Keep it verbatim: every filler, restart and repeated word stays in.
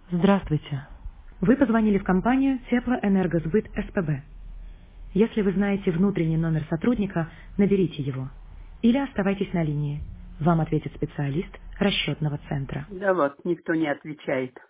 Здравствуйте. Вы позвонили в компанию Теплоэнергосбыт СПБ. Если вы знаете внутренний номер сотрудника, наберите его. Или оставайтесь на линии. Вам ответит специалист расчетного центра. Да вот, никто не отвечает.